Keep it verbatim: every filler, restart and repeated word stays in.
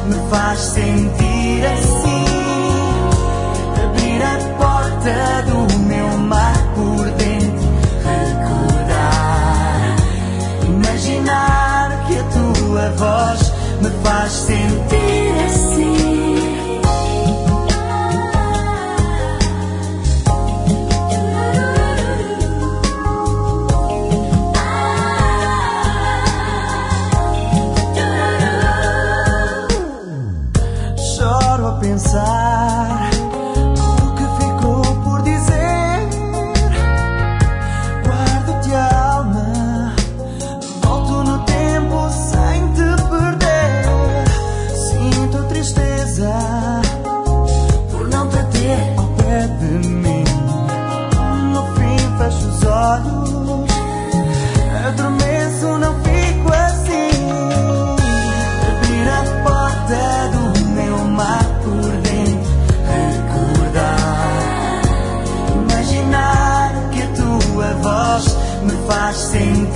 me faz sentir assim. Abrir a porta do meu mar por dentro, recordar, imaginar que a tua voz me faz sentir assim. Choro a pensar tudo que ficou por dizer. Guardo-te a alma, volto no tempo sem te perder. Sinto tristeza por não te ter ao pé de mim. No fim fecho os olhos, adormeço, não fico assim. Abrir a porta do meu mar por dentro, recordar, imaginar que a tua voz me faz sentir